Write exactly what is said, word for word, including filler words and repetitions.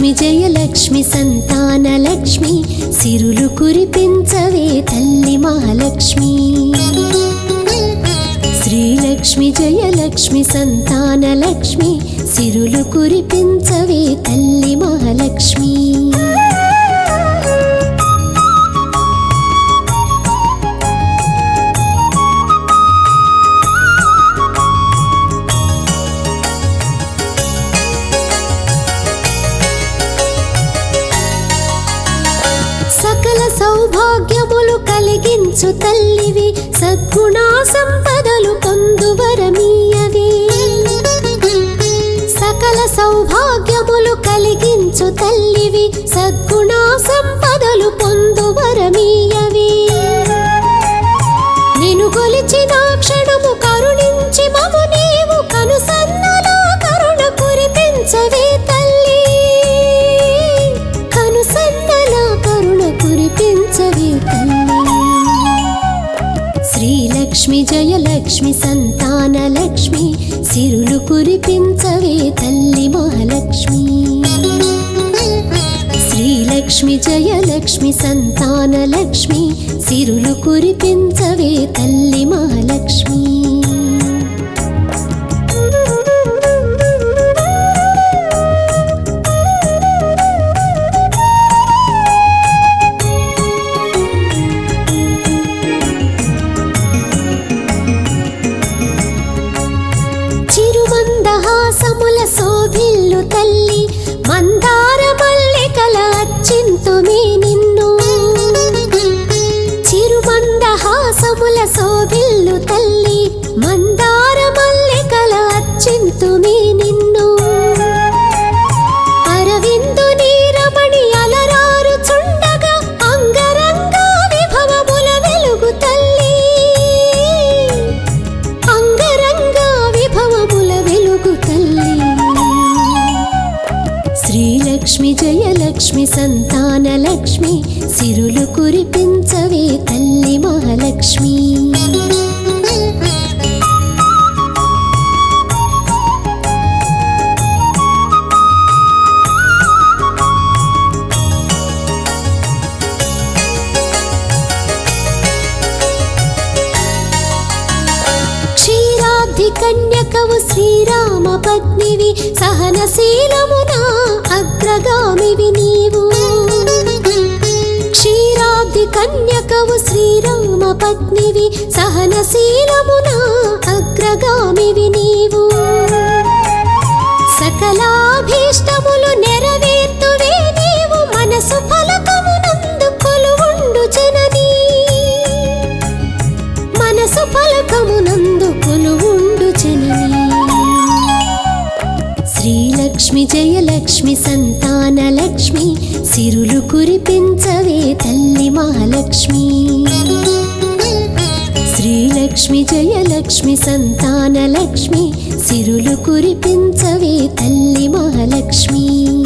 శ్రీలక్ష్మి జయలక్ష్మి సంతానలక్ష్మి సిరులు కురిపించవే తల్లి మహాలక్ష్మి. శ్రీలక్ష్మి జయలక్ష్మి సంతానలక్ష్మి సిరులు కురిపించవే తల్లి మహాలక్ష్మి. సకల సౌభాగ్యములు కలిగించు తల్లివి సద్గుణ సంపదలు పొందువరమీయవి. సకల సౌభాగ్యములు కలిగించు తల్లివి సద్గుణ సంపదలు పొందువరమీయవి. నిన్ను కొలిచిన క్షణము కరుణించి మము నీవు కనుసన్నలా కరుణ కురిపించవే తల్లి. కనుసన్నలా కరుణ కురిపించవే తల్లి. శ్రీలక్ష్మి జయలక్ష్మి సంతానలక్ష్మి సిరులు కురిపించవే తల్లి మహాలక్ష్మి. శ్రీలక్ష్మి జయలక్ష్మి సంతానలక్ష్మి సిరులు కురిపించవే తల్లి మహాలక్ష్మి. చిరుమందహాసముల శోభిల్లు తల్లి మందార మల్లికల అర్చింతుమే నిన్ను. చిరుమందహాసముల శోభిల్లు తల్లి మందార మల్లికల అర్చింతుమే నిన్ను. అరవిందు నీరమణి అలరారు చుండగా అంగరంగ విభవముల వెలుగు తల్లి. అంగరంగ విభవముల వెలుగు తల్లి. శ్రీలక్ష్మి జయలక్ష్మి సంతానలక్ష్మి సిరులు కురిపించవే తల్లి మహాలక్ష్మి. క్షీరాబ్ధి కన్యకవు శ్రీరామ పత్నివి సహనశీలమున అగ్రగామివి నీవు. క్షీరాబ్ధి కన్యకవు శ్రీరామ పత్నివి సహనశీలమున అగ్రగామివి నీవు. సకలాభీష్టములు నెరవేర్తువే నీవు మనసు ఫలకమునందు కొలువుండు జననీ. మనసు ఫలకమునందు కొలువుండు జననీ. శ్రీలక్ష్మి జయలక్ష్మి సంతానలక్ష్మి సిరులు కురిపించవే తల్లి మహాలక్ష్మి. శ్రీలక్ష్మి జయలక్ష్మి సంతానలక్ష్మి సిరులు కురిపించవే తల్లి మహాలక్ష్మి.